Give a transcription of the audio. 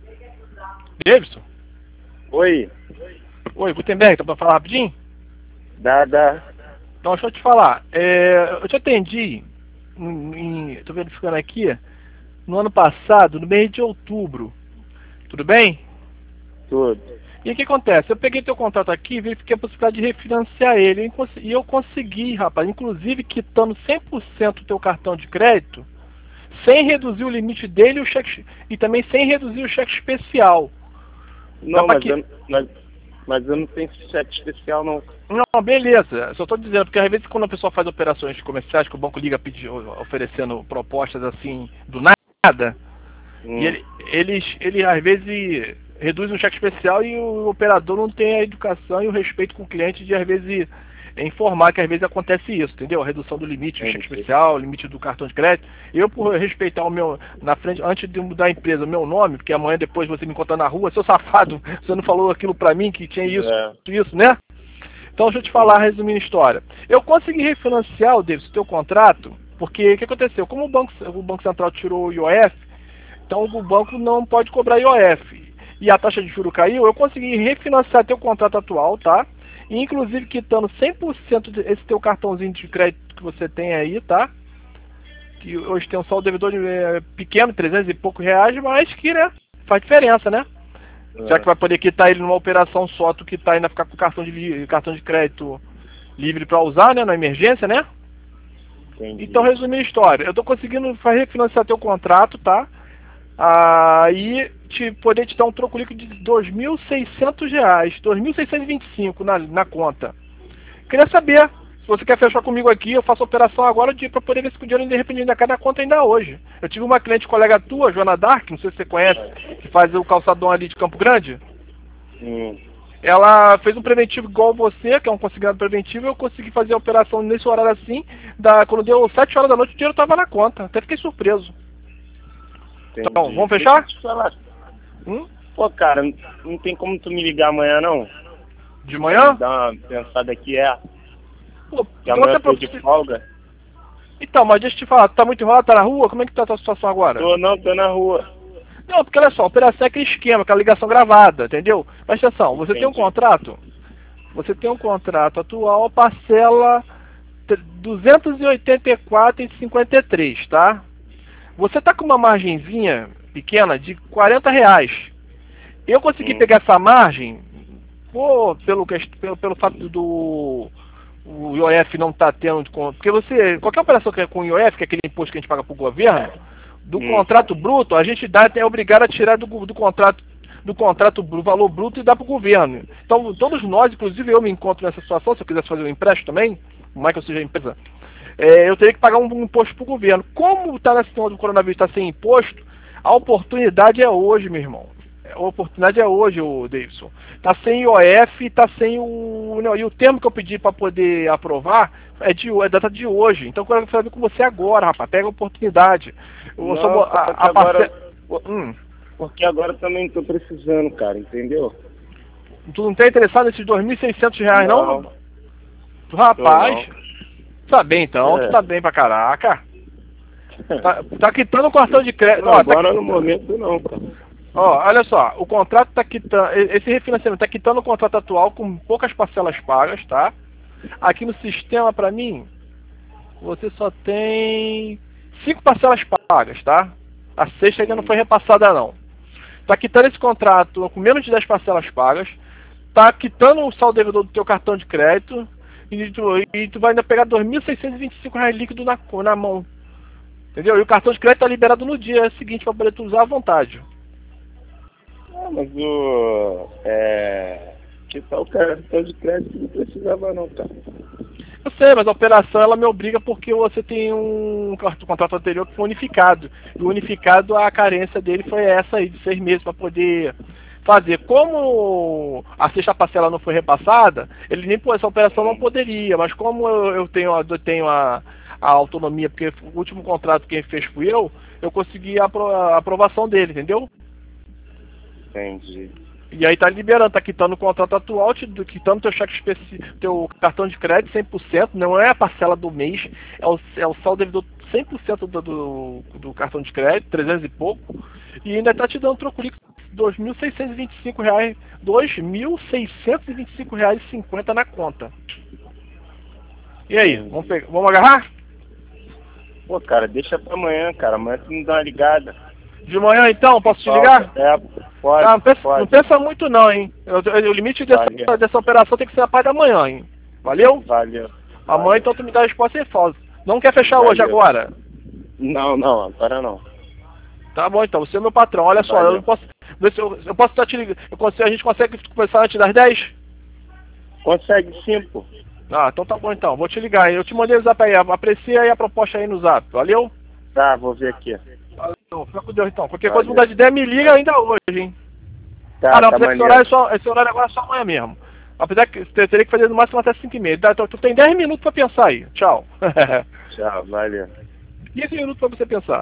Davidson? Oi. Oi, Gutenberg, tá pra falar rapidinho? Dá. Então, deixa eu te falar. Eu te atendi, tô verificando aqui, no ano passado, no mês de outubro. Tudo bem? Tudo. E o que acontece? Eu peguei teu contrato aqui e verifiquei a possibilidade de refinanciar ele. E eu consegui, rapaz, inclusive quitando 100% do teu cartão de crédito, sem reduzir o limite dele e também sem reduzir o cheque especial. Não, mas eu não tenho cheque especial, não. Não, beleza. Só estou dizendo, porque às vezes quando a pessoa faz operações comerciais, que o banco liga oferecendo propostas assim, do nada, e ele às vezes reduz um cheque especial e o operador não tem a educação e o respeito com o cliente de às vezes informar que às vezes acontece isso, entendeu? A redução do limite do cheque especial, limite do cartão de crédito. Eu, por respeitar o meu, na frente, antes de mudar a empresa, o meu nome, porque amanhã depois você me encontrar na rua, seu safado, você não falou aquilo pra mim que tinha isso, né? Então deixa eu te falar, resumindo a história. Eu consegui refinanciar, o teu contrato, porque o que aconteceu? Como o Banco Central tirou o IOF, então o banco não pode cobrar IOF. E a taxa de juros caiu, eu consegui refinanciar teu contrato atual, tá? E inclusive quitando 100% desse teu cartãozinho de crédito que você tem aí, tá? Que hoje tem um saldo devedor pequeno, 300 e poucos reais, mas que, né, faz diferença, né? Já que vai poder quitar ele numa operação só, tu quitar e ainda ficar com cartão de crédito livre para usar, né, na emergência, né? Entendi. Então, resumindo a história, eu tô conseguindo refinanciar teu contrato, tá? Aí poder te dar um troco líquido de R$2.600, 2.625 na conta. Queria saber se você quer fechar comigo aqui, eu faço a operação agora para poder ver se o dinheiro de repente ainda cai na conta ainda hoje. Eu tive uma cliente colega tua, Joana Dark, não sei se você conhece, que faz o calçadão ali de Campo Grande. Ela fez um preventivo igual você, que é um consignado preventivo, e eu consegui fazer a operação nesse horário assim, quando deu 7 horas da noite o dinheiro estava na conta. Até fiquei surpreso. Entendi. Então, vamos fechar? Deixa eu te falar. Pô, cara, não tem como tu me ligar amanhã, não? De manhã? Dar uma pensada aqui, Pô, que amanhã eu tô de folga. Então, mas deixa eu te falar, tu tá muito enrolado, tá na rua? Como é que tá a tua situação agora? Tô na rua. Não, porque olha só, a operação é aquele esquema, aquela ligação gravada, entendeu? Presta atenção, você tem um contrato, atual, parcela 284,53, tá? Você tá com uma margenzinha pequena de R$40. Eu consegui pegar essa margem, pelo fato do o IOF não tá tendo, porque qualquer operação que é com IOF, que é aquele imposto que a gente paga pro governo, do contrato bruto, a gente é obrigado a tirar do contrato o valor bruto e dar para o governo. Então, todos nós, inclusive eu me encontro nessa situação, se eu quisesse fazer um empréstimo também, como é que eu seja empresa, eu teria que pagar um imposto para o governo. Como está na situação do coronavírus, está sem imposto, a oportunidade é hoje, meu irmão. A oportunidade é hoje, o Davidson. Está sem IOF, está sem e o termo que eu pedi para poder aprovar é data de hoje. Então, eu quero saber com você agora, rapaz. Pega a oportunidade. Porque agora também estou precisando, cara, entendeu? Tu não tá interessado nesses R$2.600, não? Rapaz, tá bem então, tu tá bem pra caraca. Tá quitando o cartão de crédito. Não, agora no momento não, cara. Ó, olha só, o contrato tá quitando, esse refinanciamento tá quitando o contrato atual com poucas parcelas pagas, tá? Aqui no sistema, pra mim, você só tem 5 parcelas pagas, tá? A sexta ainda não foi repassada, não. Tá quitando esse contrato com menos de 10 parcelas pagas, tá quitando o saldo devedor do teu cartão de crédito e tu vai ainda pegar R$2.625 líquido na mão. Entendeu? E o cartão de crédito tá liberado no dia seguinte para poder tu usar à vontade. Mas que tal o cartão de crédito não precisava não, cara. Eu sei, mas a operação ela me obriga porque você tem um contrato anterior que foi unificado. E o unificado, a carência dele foi essa aí, de 6 meses para poder fazer. Como a sexta parcela não foi repassada, ele nem essa operação não poderia, mas como eu tenho a autonomia, porque o último contrato que ele fez fui eu consegui a aprovação dele, entendeu? Entendi. E aí tá liberando, tá quitando o contrato atual, quitando teu cartão de crédito 100%, não é a parcela do mês, é o saldo devedor 100% do cartão de crédito, 300 e pouco, e ainda tá te dando troco líquido R$ 2.625,50 na conta. E aí, vamos agarrar? Pô, cara, deixa pra amanhã, cara. Amanhã tu me dá uma ligada. De manhã então, posso te ligar? É, pode, não pode. Não pensa muito não, hein? O limite dessa operação tem que ser a parte da manhã, hein? Valeu? Valeu. Amanhã então tu me dá a resposta e falta. Não quer fechar hoje agora? Não, agora não. Tá bom então, você é meu patrão. Olha só, eu posso estar te ligando. A gente consegue conversar antes das 10? Consegue sim, pô. Ah, então tá bom então. Vou te ligar. Eu te mandei o zap aí. Aprecia aí a proposta aí no zap. Valeu? Tá, vou ver aqui. Valeu. Fica com Deus então. Qualquer coisa mudar de ideia, me liga ainda hoje, hein? Tá, não, tá, esse horário agora é só amanhã mesmo. Apesar que você teria que fazer no máximo até 5h30. Tá, então, tu tem 10 minutos pra pensar aí. Tchau. Tchau, valeu. 15 minutos pra você pensar.